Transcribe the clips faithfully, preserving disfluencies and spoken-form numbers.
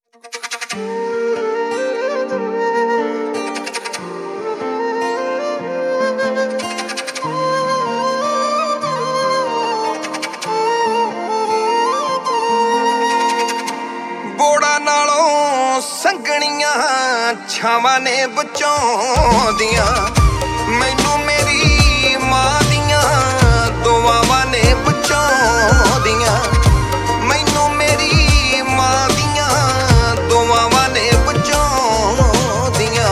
ਬੋੜਾ ਨਾਲੋਂ ਸੰਗਣੀਆਂ ਛਾਵਾਂ ਨੇ ਬਚਾਉਂਦੀਆਂ ਮੈਨੂੰ ਮੇਰੀ ਮਾਂ ਦੀਆਂ ਦੁਆਵਾਂ ਨੇ ਬਚਾਉਂਦੀਆਂ ਮੈਨੂੰ ਮੇਰੀ ਮਾਂ ਦੀਆਂ ਦੁਆਵਾਂ ਨੇ ਬਚਾਉਂਦੀਆਂ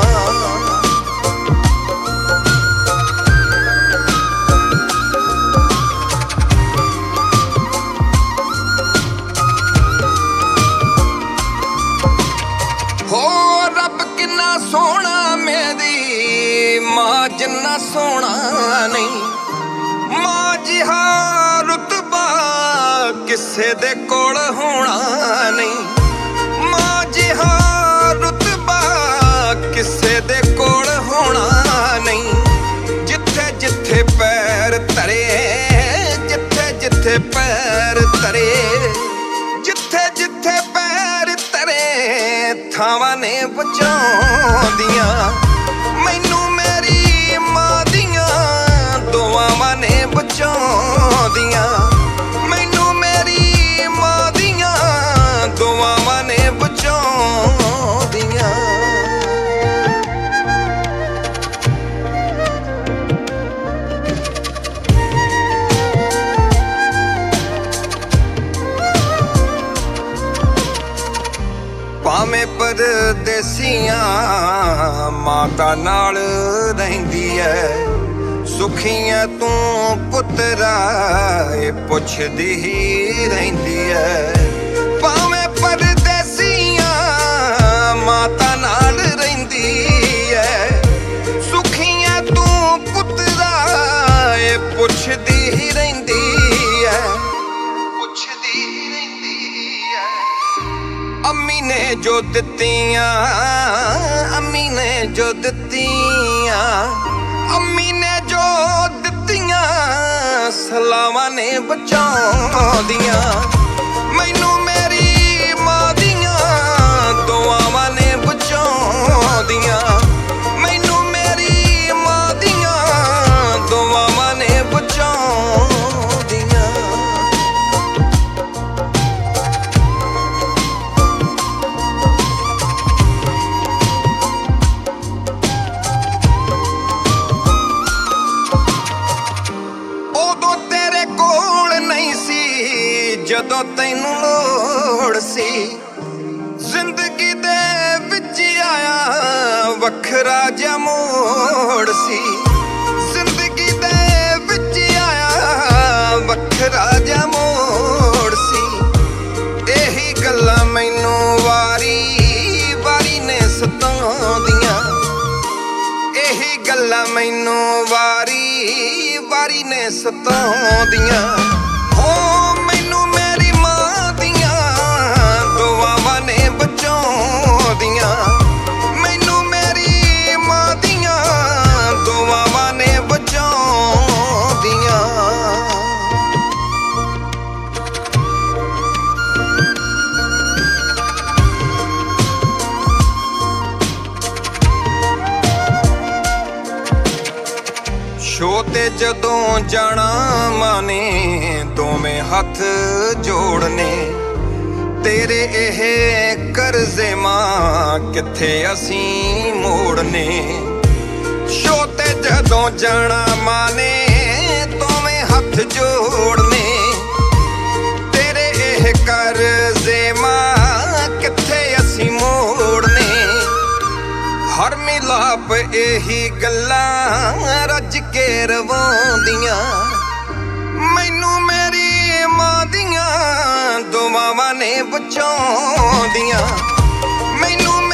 ਹੋ ਰੱਬ ਕਿੰਨਾ ਸੋਹਣਾ ਮੇਰੀ ਮਾਂ ਜਿੰਨਾ ਸੋਹਣਾ ਨਹੀਂ ਮਾਂ ਜਿਹਾ ਰੁਤਬਾ ਕਿਸੇ ਦੇ ਕੋਲ ਹੋਣਾ ਨਹੀਂ ਮਾਂ ਜਿਹਾ ਰੁਤਬਾ ਕਿਸੇ ਦੇ ਕੋਲ ਹੋਣਾ ਨਹੀਂ ਜਿੱਥੇ ਜਿੱਥੇ ਪੈਰ ਧਰੇ ਜਿੱਥੇ ਜਿੱਥੇ ਪੈਰ ਧਰੇ ਜਿੱਥੇ ਜਿੱਥੇ ਪੈਰ ਧਰੇ ਥਾਵਾਂ ਨੇ ਬਚਾਉਂਦੀਆਂ ਮੈਨੂੰ ਮੇਰੀ ਮਾਂ ਦੀਆਂ ਦੁਆਵਾਂ ਨੇ ਬਚਾਉਂਦੀਆਂ ਮੈਨੂੰ ਮੇਰੀ ਮਾਂ ਦੀਆਂ ਦੁਆਵਾਂ ਨੇ ਬਚਾਉਂਦੀਆਂ ਭਾਵੇਂ ਪਰਦੇਸੀਆਂ ਮਾਤਾ ਨਾਲ ਰਹਿੰਦੀ ਐ ਸੁਖੀਆਂ ਤੂੰ ਪੁੱਤਰਾ ਇਹ ਪੁੱਛਦੀ ਹੀ ਰਹਿੰਦੀ ਐ ਭਾਵੇਂ ਪਰਦੇਸੀਆਂ ਮਾਤਾ ਨਾਲ ਰਹਿੰਦੀ ਐ ਸੁਖੀਆਂ ਤੂੰ ਪੁੱਤਰਾ ਇਹ ਪੁੱਛਦੀ ਹੀ ਰਹਿੰਦੀ ਐ ਪੁੱਛਦੀ ਹੀ ਰਹਿੰਦੀ ਐ ਅੰਮੀ ਨੇ ਜੋ ਦਿੱਤੀਆਂ ਅੰਮੀ ਨੇ ਜੋ ਦਿੱਤੀਆਂ ਅੰਮੀ ਨੇ ਜੋ ਦਿੱਤੀਆਂ ਸਲਾਵਾਂ ਨੇ ਬਚਾਉਂਦੀਆਂ ਮੈਨੂੰ ਮੇਰੀ ਮਾਂ ਦੀਆਂ ਦੁਆਵਾਂ ਨੇ ਬਚਾਉਂਦੀਆਂ ਮੈਨੂੰ ਮੇਰੀ ਮਾਂ ਦੀਆਂ ਦੁਆਵਾਂ ਨੇ ਬਚਾਉਂਦੀਆਂ ਜਦੋਂ ਤੈਨੂੰ ਲੋੜ ਸੀ ਜ਼ਿੰਦਗੀ ਦੇ ਵਿੱਚ ਆਇਆ ਵੱਖਰਾ ਜਿਹਾ ਮੋੜ ਸੀ ਜ਼ਿੰਦਗੀ ਦੇ ਵਿੱਚ ਆਇਆ ਵੱਖਰਾ ਜਿਹਾ ਮੋੜ ਸੀ ਇਹੀ ਗੱਲਾਂ ਮੈਨੂੰ ਵਾਰੀ ਵਾਰੀ ਨੇ ਸਤਾਉਂਦੀਆਂ ਇਹੀ ਗੱਲਾਂ ਮੈਨੂੰ ਵਾਰੀ ਵਾਰੀ ਨੇ ਸਤਾਉਂਦੀਆਂ ਹੋ ਮੈਨੂੰ ਮੇਰੀ ਮਾਂ ਦੀਆਂ ਦੁਆਵਾਂ ਨੇ ਬਚਾਉਂਦੀਆਂ ਮੈਨੂੰ ਮੇਰੀ ਮਾਂ ਦੀਆਂ ਦੁਆਵਾਂ ਨੇ ਬਚਾਉਂਦੀਆਂ ਸ਼ੋਅ ਤੇ ਜਦੋਂ ਜਾਣਾ ਮਾਂ ਨੇ ਦੋਵੇਂ ਹੱਥ ਜੋੜਨੇ ਤੇਰੇ ਇਹ ਕਰਜ਼ੇ ਮਾਂ ਕਿੱਥੇ ਅਸੀਂ ਮੋੜਨੇ ਸ਼ੋਅ ਤੇ ਜਦੋਂ ਜਾਣਾ ਮਾਂ ਨੇ ਦੋਵੇਂ ਹੱਥ ਜੋੜਨੇ ਤੇਰੇ ਇਹ ਕਰਜ਼ੇ ਮਾਂ ਕਿੱਥੇ ਅਸੀਂ ਮੋੜਨੇ ਹਰ ਮਿਲਾਪ ਇਹੀ ਗੱਲਾਂ ਰੱਜ ਕੇ ਰਵਾਉਂਦੀਆਂ ਮੈਨੂੰ ਮੇਰੀ ਮਾਂ ਦੀਆਂ ਦੁਆਵਾਂ ਨੇ ਬਚਾਉਂਦੀਆਂ ਮੈਨੂੰ